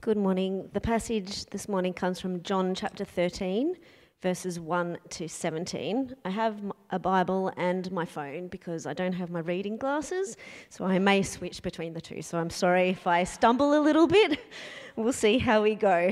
Good morning. The passage this morning comes from John chapter 13, verses 1 to 17. I have a Bible and my phone because I don't have my reading glasses, so I may switch between the two. So I'm sorry if I stumble a little bit. We'll see how we go.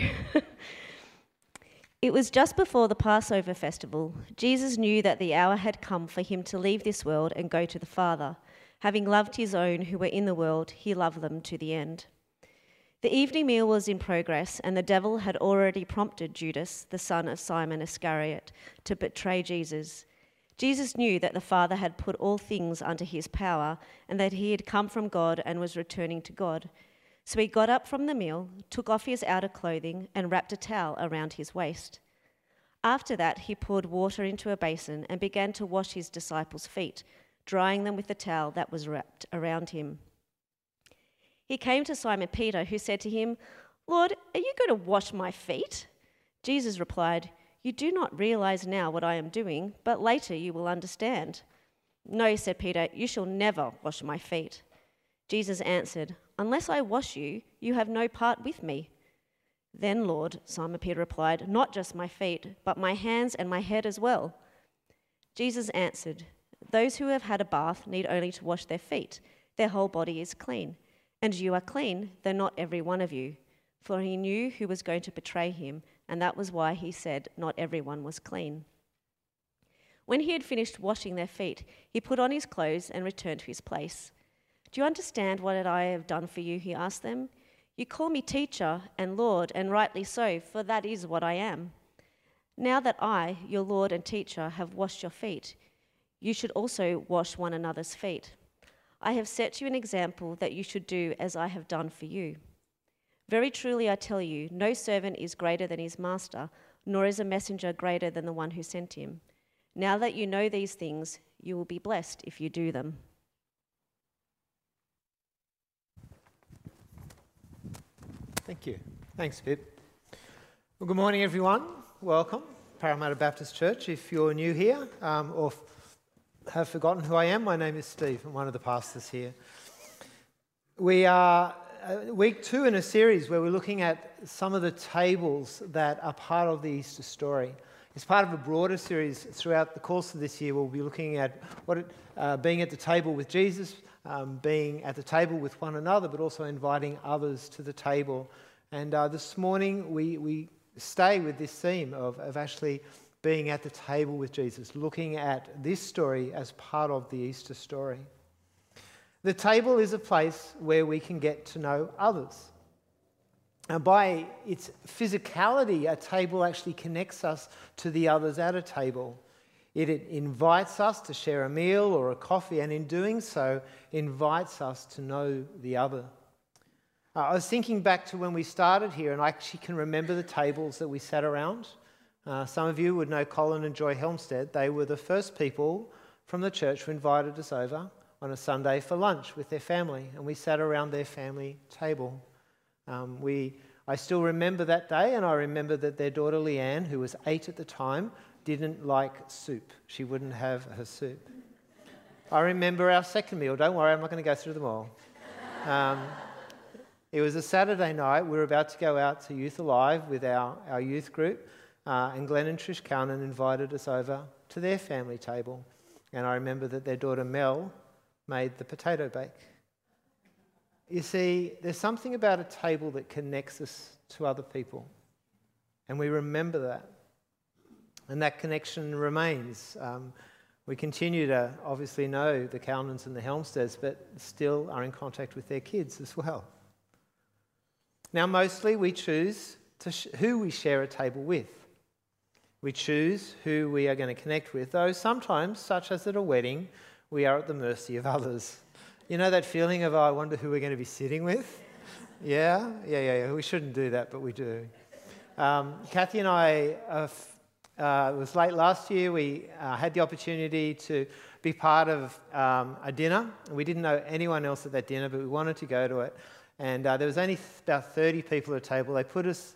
It was just before the Passover festival. Jesus knew that the hour had come for him to leave this world and go to the Father. Having loved his own who were in the world, he loved them to the end. The evening meal was in progress, and the devil had already prompted Judas, the son of Simon Iscariot, to betray Jesus. Jesus knew that the Father had put all things under his power, and that he had come from God and was returning to God. So he got up from the meal, took off his outer clothing, and wrapped a towel around his waist. After that, he poured water into a basin and began to wash his disciples' feet, drying them with the towel that was wrapped around him. He came to Simon Peter, who said to him, "Lord, are you going to wash my feet?" Jesus replied, "You do not realize now what I am doing, but later you will understand." "No," said Peter, "you shall never wash my feet." Jesus answered, "Unless I wash you, you have no part with me." "Then, Lord," Simon Peter replied, "not just my feet, but my hands and my head as well." Jesus answered, "Those who have had a bath need only to wash their feet. Their whole body is clean. And you are clean, though not every one of you." For he knew who was going to betray him, and that was why he said not everyone was clean. When he had finished washing their feet, he put on his clothes and returned to his place. "Do you understand what I have done for you?" he asked them. "You call me teacher and Lord, and rightly so, for that is what I am. Now that I, your Lord and teacher, have washed your feet, you should also wash one another's feet. I have set you an example that you should do as I have done for you. Very truly I tell you, no servant is greater than his master, nor is a messenger greater than the one who sent him. Now that you know these things, you will be blessed if you do them." Thank you. Thanks, Pip. Well, good morning, everyone. Welcome, Parramatta Baptist Church. If you're new here or have forgotten who I am, my name is Steve. I'm one of the pastors here. We are week 2 in a series where we're looking at some of the tables that are part of the Easter story. It's part of a broader series throughout the course of this year. We'll be looking at being at the table with Jesus, being at the table with one another, but also inviting others to the table. And this morning we stay with this theme of actually being at the table with Jesus, looking at this story as part of the Easter story. The table is a place where we can get to know others. And by its physicality, a table actually connects us to the others at a table. It invites us to share a meal or a coffee, and in doing so, invites us to know the other. I was thinking back to when we started here, and I actually can remember the tables that we sat around. Some of you would know Colin and Joy Helmstead. They were the first people from the church who invited us over on a Sunday for lunch with their family, and we sat around their family table. I still remember that day, and I remember that their daughter Leanne, who was 8 at the time, didn't like soup. She wouldn't have her soup. I remember our second meal. Don't worry, I'm not going to go through them all. It was a Saturday night. We were about to go out to Youth Alive with our youth group. And Glenn and Trish Cownan invited us over to their family table. And I remember that their daughter Mel made the potato bake. You see, there's something about a table that connects us to other people. And we remember that. And that connection remains. We continue to obviously know the Cownans and the Helmsteads, but still are in contact with their kids as well. Now, mostly we choose who we share a table with. We choose who we are going to connect with, though sometimes, such as at a wedding, we are at the mercy of others. You know that feeling of, I wonder who we're going to be sitting with? Yeah. We shouldn't do that, but we do. Kathy and I, it was late last year, we had the opportunity to be part of a dinner. We didn't know anyone else at that dinner, but we wanted to go to it. And there was only about 30 people at a table. They put us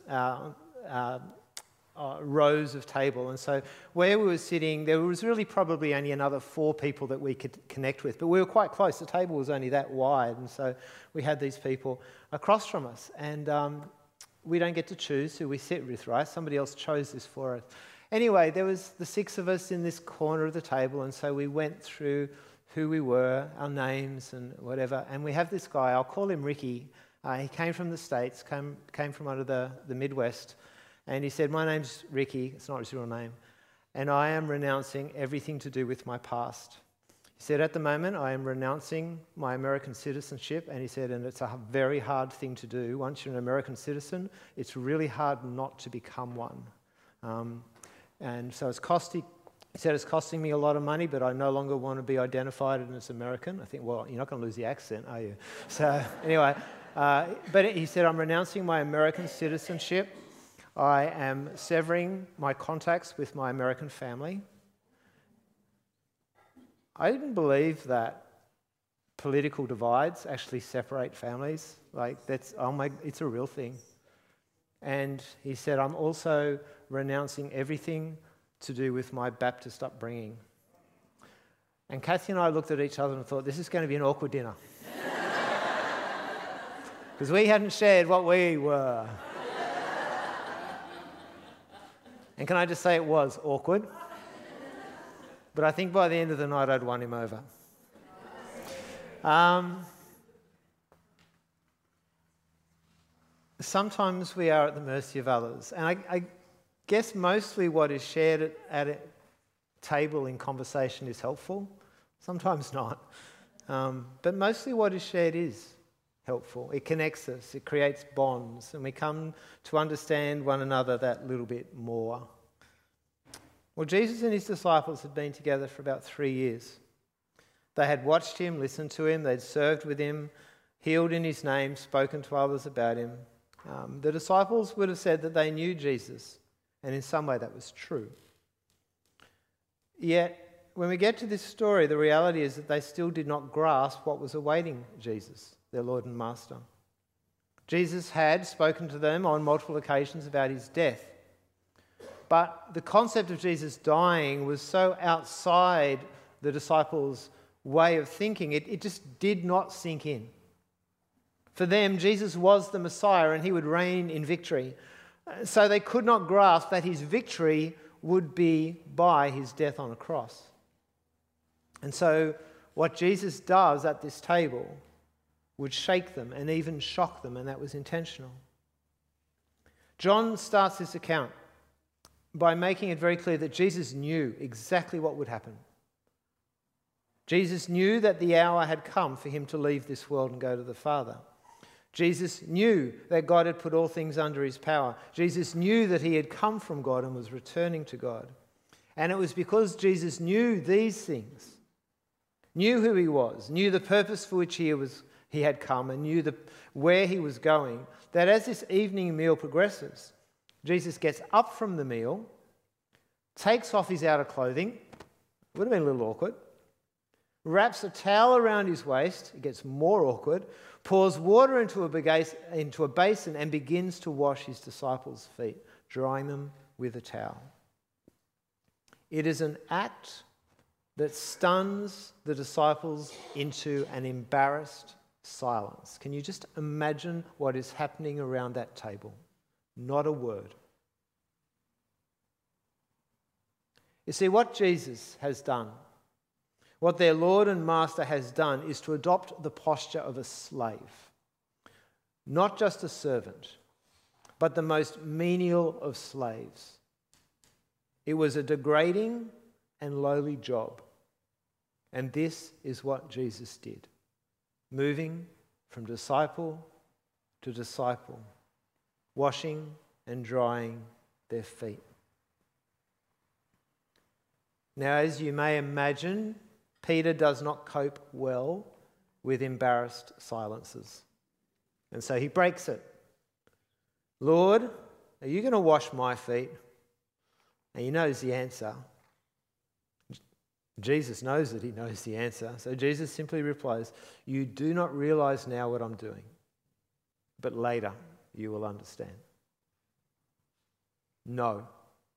rows of table, and so where we were sitting, there was really probably only another 4 people that we could connect with, but we were quite close. The table was only that wide, and so we had these people across from us. And we don't get to choose who we sit with, right? Somebody else chose this for us. Anyway, there was the 6 of us in this corner of the table, and so we went through who we were, our names and whatever, and we have this guy, I'll call him Ricky. He came from the States, came from under the Midwest, and he said, "My name's Ricky," it's not his real name, "and I am renouncing everything to do with my past." He said, "At the moment, I am renouncing my American citizenship," and he said, "and it's a very hard thing to do. Once you're an American citizen, it's really hard not to become one. And so he said, it's costing me a lot of money, but I no longer want to be identified as American." I think, well, you're not going to lose the accent, are you? So anyway, but he said, "I'm renouncing my American citizenship. I am severing my contacts with my American family." I didn't believe that political divides actually separate families. Like, it's a real thing. And he said, "I'm also renouncing everything to do with my Baptist upbringing." And Kathy and I looked at each other and thought, this is going to be an awkward dinner. Because we hadn't shared what we were. And can I just say it was awkward? But I think by the end of the night, I'd won him over. Sometimes we are at the mercy of others. And I guess mostly what is shared at a table in conversation is helpful. Sometimes not. But mostly what is shared is helpful. It connects us. It creates bonds. And we come to understand one another that little bit more. Well, Jesus and his disciples had been together for about 3 years. They had watched him, listened to him, they'd served with him, healed in his name, spoken to others about him. The disciples would have said that they knew Jesus, and in some way that was true. Yet, when we get to this story, the reality is that they still did not grasp what was awaiting Jesus, their Lord and Master. Jesus had spoken to them on multiple occasions about his death. But the concept of Jesus dying was so outside the disciples' way of thinking, it just did not sink in. For them, Jesus was the Messiah and he would reign in victory. So they could not grasp that his victory would be by his death on a cross. And so what Jesus does at this table would shake them and even shock them, and that was intentional. John starts this account by making it very clear that Jesus knew exactly what would happen. Jesus knew that the hour had come for him to leave this world and go to the Father. Jesus knew that God had put all things under his power. Jesus knew that he had come from God and was returning to God. And it was because Jesus knew these things, knew who he was, knew the purpose for which he had come, and knew where he was going, that as this evening meal progresses, Jesus gets up from the meal, takes off his outer clothing, would have been a little awkward, wraps a towel around his waist, it gets more awkward, pours water into a basin and begins to wash his disciples' feet, drying them with a towel. It is an act that stuns the disciples into an embarrassed silence. Can you just imagine what is happening around that table? Not a word. You see, what Jesus has done, what their Lord and Master has done, is to adopt the posture of a slave. Not just a servant, but the most menial of slaves. It was a degrading and lowly job. And this is what Jesus did, moving from disciple to disciple, washing and drying their feet. Now, as you may imagine, Peter does not cope well with embarrassed silences. And so he breaks it. "Lord, are you going to wash my feet?" And he knows the answer. Jesus knows that he knows the answer. So Jesus simply replies, "You do not realize now what I'm doing, but later you will understand." "No.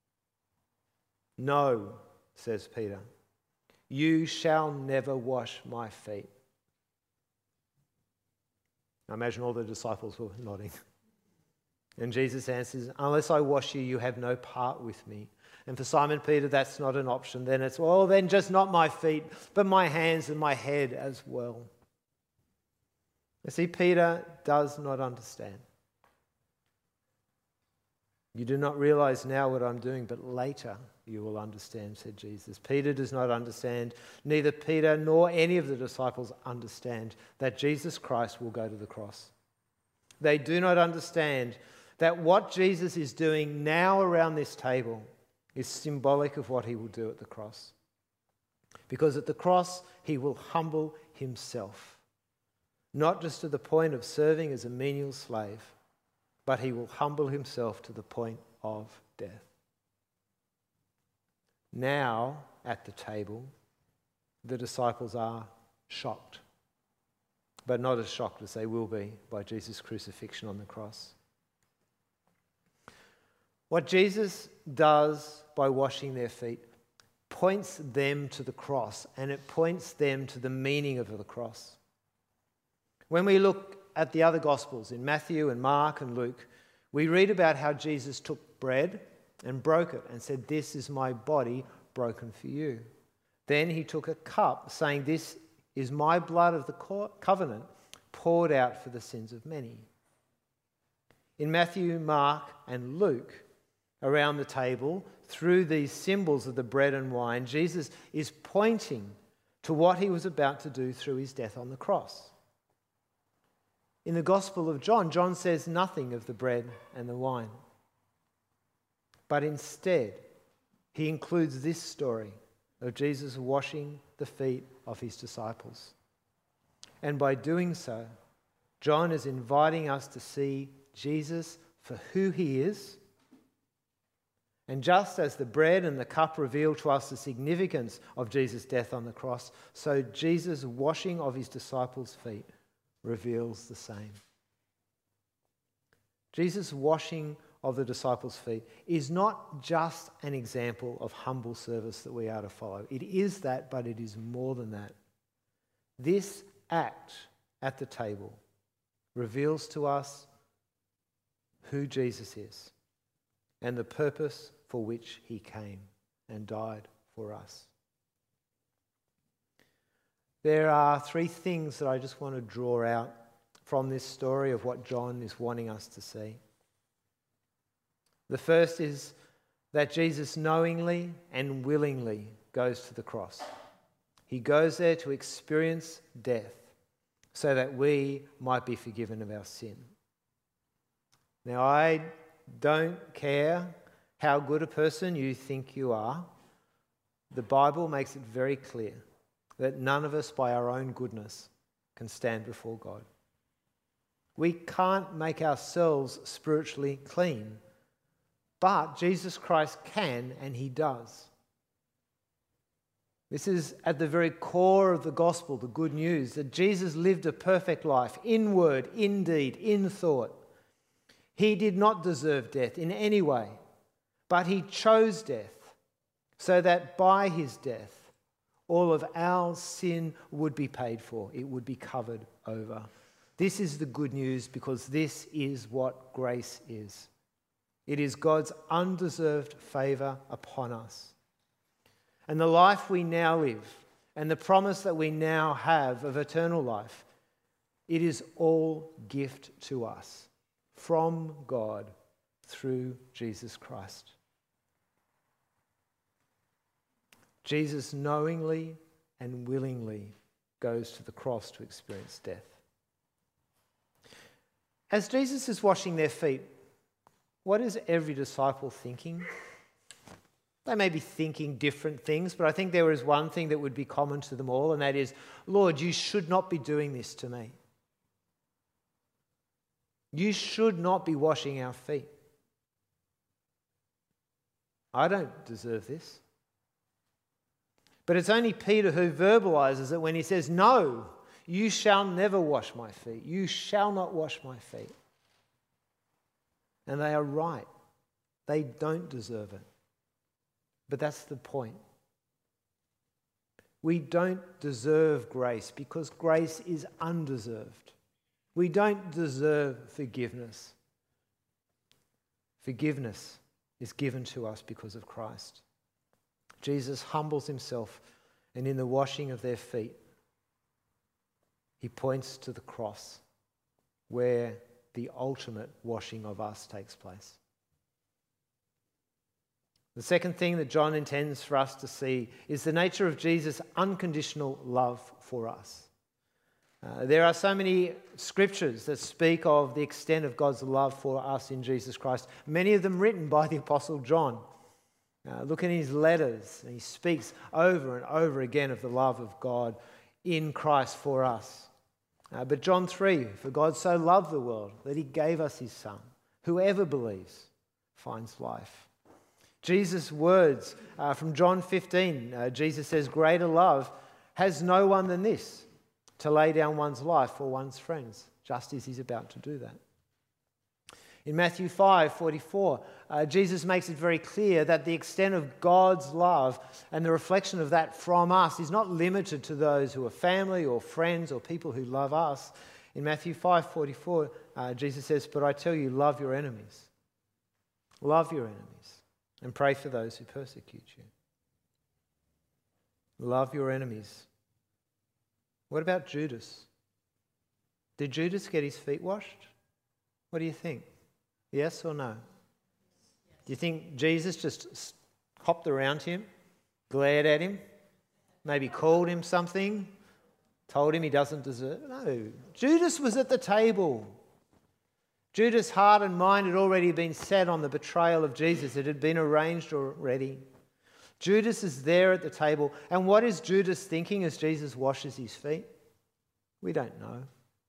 No," says Peter. "You shall never wash my feet." I imagine all the disciples were nodding. And Jesus answers, unless I wash you, you have no part with me. And for Simon Peter, that's not an option. Then it's, well, then just not my feet, but my hands and my head as well. You see, Peter does not understand. You do not realize now what I'm doing, but later you will understand, said Jesus. Peter does not understand. Neither Peter nor any of the disciples understand that Jesus Christ will go to the cross. They do not understand that what Jesus is doing now around this table is symbolic of what he will do at the cross. Because at the cross, he will humble himself, not just to the point of serving as a menial slave, but he will humble himself to the point of death. Now, at the table, the disciples are shocked, but not as shocked as they will be by Jesus' crucifixion on the cross. What Jesus does by washing their feet points them to the cross, and it points them to the meaning of the cross. When we look at the other Gospels, in Matthew and Mark and Luke, we read about how Jesus took bread and broke it and said, "This is my body broken for you." Then he took a cup, saying, "This is my blood of the covenant poured out for the sins of many." In Matthew, Mark, and Luke, around the table, through these symbols of the bread and wine, Jesus is pointing to what he was about to do through his death on the cross. In the Gospel of John, John says nothing of the bread and the wine. But instead, he includes this story of Jesus washing the feet of his disciples. And by doing so, John is inviting us to see Jesus for who he is. And just as the bread and the cup reveal to us the significance of Jesus' death on the cross, so Jesus' washing of his disciples' feet reveals the same. Jesus' washing of the disciples' feet is not just an example of humble service that we are to follow. It is that, but it is more than that. This act at the table reveals to us who Jesus is and the purpose for which he came and died for us. There are three things that I just want to draw out from this story of what John is wanting us to see. The first is that Jesus knowingly and willingly goes to the cross. He goes there to experience death so that we might be forgiven of our sin. Now, I don't care how good a person you think you are. The Bible makes it very clear that none of us by our own goodness can stand before God. We can't make ourselves spiritually clean, but Jesus Christ can, and he does. This is at the very core of the gospel, the good news, that Jesus lived a perfect life, in word, in deed, in thought. He did not deserve death in any way, but he chose death so that by his death, all of our sin would be paid for. It would be covered over. This is the good news because this is what grace is. It is God's undeserved favour upon us. And the life we now live and the promise that we now have of eternal life, it is all gift to us from God through Jesus Christ. Jesus knowingly and willingly goes to the cross to experience death. As Jesus is washing their feet, what is every disciple thinking? They may be thinking different things, but I think there is one thing that would be common to them all, and that is, Lord, you should not be doing this to me. You should not be washing our feet. I don't deserve this. But it's only Peter who verbalizes it when he says, no, you shall never wash my feet. You shall not wash my feet. And they are right. They don't deserve it. But that's the point. We don't deserve grace because grace is undeserved. We don't deserve forgiveness. Forgiveness is given to us because of Christ. Jesus humbles himself, and in the washing of their feet, he points to the cross where the ultimate washing of us takes place. The second thing that John intends for us to see is the nature of Jesus' unconditional love for us. There are so many scriptures that speak of the extent of God's love for us in Jesus Christ, many of them written by the Apostle John. Look at his letters, and he speaks over and over again of the love of God in Christ for us. But John 3, for God so loved the world that he gave us his Son. Whoever believes finds life. Jesus' words from John 15, Jesus says, greater love has no one than this, to lay down one's life for one's friends, just as he's about to do that. In Matthew 5:44, Jesus makes it very clear that the extent of God's love and the reflection of that from us is not limited to those who are family or friends or people who love us. In Matthew 5:44, Jesus says, but I tell you, love your enemies. Love your enemies and pray for those who persecute you. Love your enemies. What about Judas? Did Judas get his feet washed? What do you think? Yes or no? Do you think Jesus just hopped around him, glared at him, maybe called him something, told him he doesn't deserve? No. Judas was at the table. Judas' heart and mind had already been set on the betrayal of Jesus. It had been arranged already. Judas is there at the table. And what is Judas thinking as Jesus washes his feet? We don't know.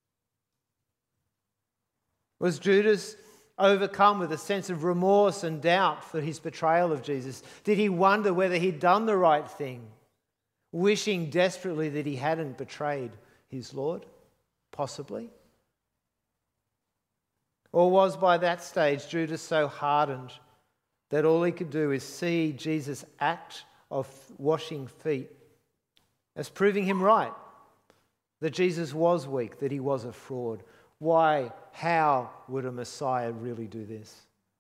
Was Judas overcome with a sense of remorse and doubt for his betrayal of Jesus? Did he wonder whether he'd done the right thing, wishing desperately that he hadn't betrayed his Lord? Possibly. Or was by that stage Judas so hardened that all he could do is see Jesus' act of washing feet as proving him right, that Jesus was weak, that he was a fraud? Why, how would a Messiah really do this?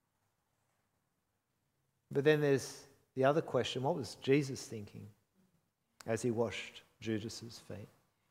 But then there's the other question, what was Jesus thinking as he washed Judas's feet?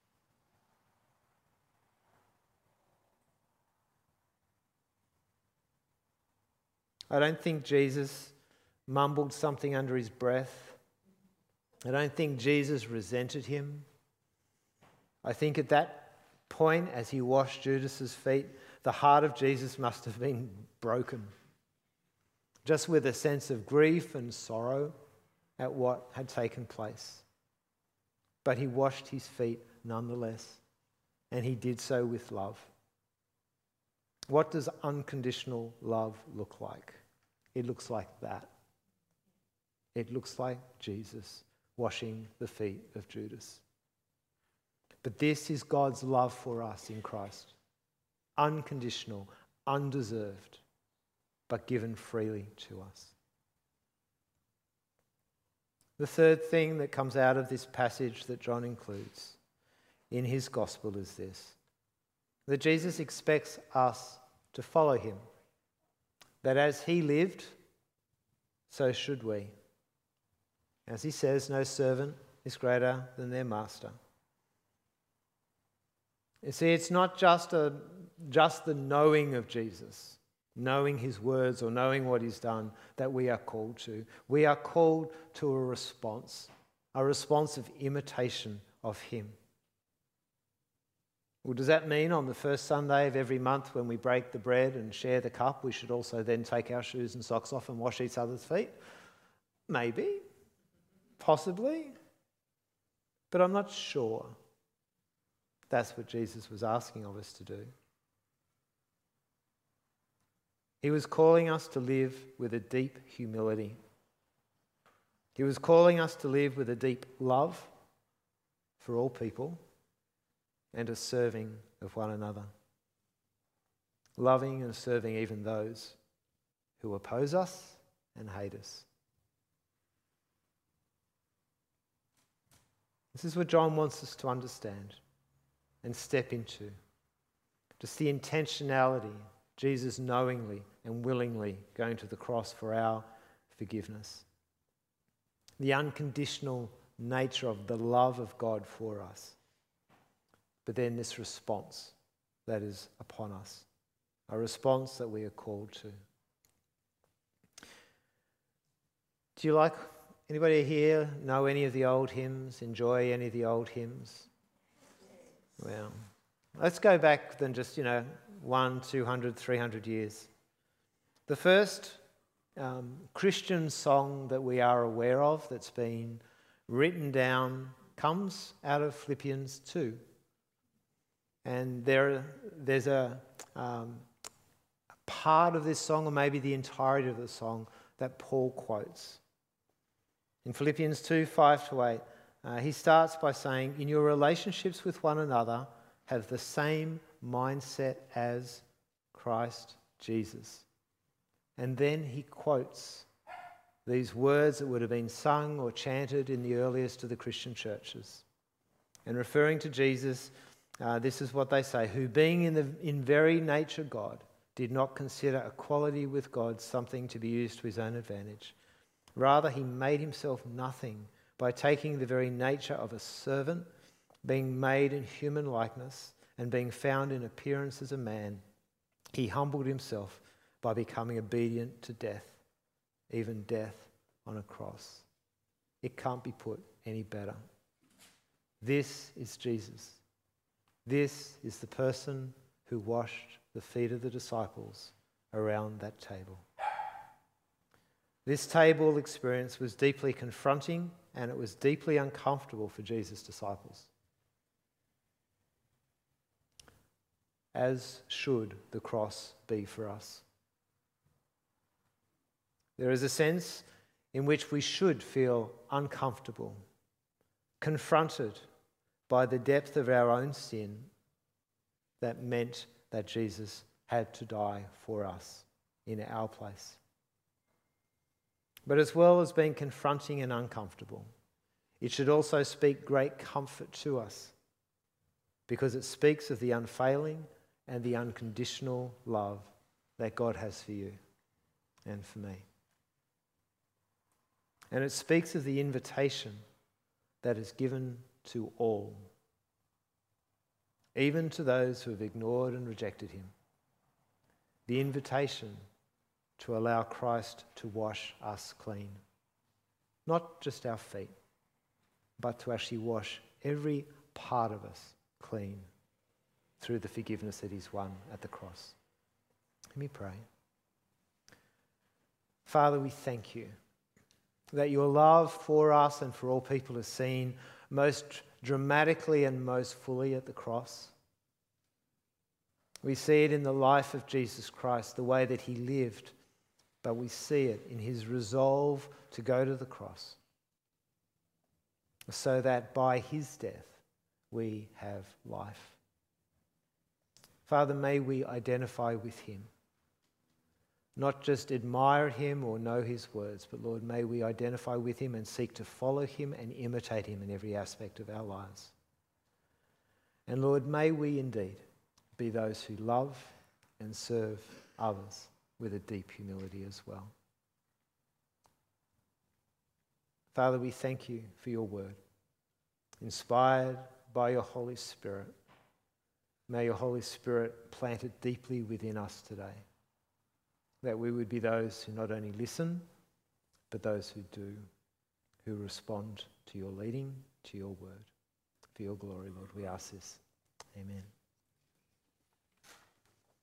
I don't think Jesus mumbled something under his breath. I don't think Jesus resented him. I think at that point, as he washed Judas's feet, the heart of Jesus must have been broken, just with a sense of grief and sorrow at what had taken place. But he washed his feet nonetheless, and he did so with love. What does unconditional love look like? It looks like that. It looks like Jesus washing the feet of Judas. But this is God's love for us in Christ. Unconditional, undeserved, but given freely to us. The third thing that comes out of this passage that John includes in his gospel is this: that Jesus expects us to follow him. That as he lived, so should we. As he says, no servant is greater than their master. You see, it's not just the knowing of Jesus, knowing his words or knowing what he's done that we are called to. We are called to a response of imitation of him. Well, does that mean on the first Sunday of every month when we break the bread and share the cup, we should also then take our shoes and socks off and wash each other's feet? Maybe, possibly, but I'm not sure that's what Jesus was asking of us to do. He was calling us to live with a deep humility. He was calling us to live with a deep love for all people and a serving of one another. Loving and serving even those who oppose us and hate us. This is what John wants us to understand and step into. Just the intentionality, Jesus knowingly and willingly going to the cross for our forgiveness. The unconditional nature of the love of God for us. But then this response that is upon us, a response that we are called to. Do you like, anybody here know any of the old hymns, enjoy any of the old hymns? Well, let's go back then just, 100, 200, 300 years. The first Christian song that we are aware of that's been written down comes out of Philippians 2. And there's a part of this song, or maybe the entirety of the song, that Paul quotes. In Philippians 2, 5-8, he starts by saying, "In your relationships with one another, have the same mindset as Christ Jesus." And then he quotes these words that would have been sung or chanted in the earliest of the Christian churches. And referring to Jesus, this is what they say: "Who being in very nature God, did not consider equality with God something to be used to his own advantage. Rather, he made himself nothing by taking the very nature of a servant, being made in human likeness, and being found in appearance as a man. He humbled himself by becoming obedient to death, even death on a cross." It can't be put any better. This is Jesus. This is the person who washed the feet of the disciples around that table. This table experience was deeply confronting, and it was deeply uncomfortable for Jesus' disciples, as should the cross be for us. There is a sense in which we should feel uncomfortable, confronted by the depth of our own sin that meant that Jesus had to die for us in our place. But as well as being confronting and uncomfortable, it should also speak great comfort to us, because it speaks of the unfailing and the unconditional love that God has for you and for me. And it speaks of the invitation that is given to all, even to those who have ignored and rejected him. The invitation to allow Christ to wash us clean. Not just our feet, but to actually wash every part of us clean through the forgiveness that he's won at the cross. Let me pray. Father, we thank you that your love for us and for all people is seen most dramatically and most fully at the cross. We see it in the life of Jesus Christ, the way that he lived, but we see it in his resolve to go to the cross, so that by his death we have life. Father, may we identify with him. Not just admire him or know his words, but Lord, may we identify with him and seek to follow him and imitate him in every aspect of our lives. And Lord, may we indeed be those who love and serve others with a deep humility as well. Father, we thank you for your word, inspired by your Holy Spirit. May your Holy Spirit plant it deeply within us today, that we would be those who not only listen, but those who do, who respond to your leading, to your word. For your glory, Lord, we ask this. Amen.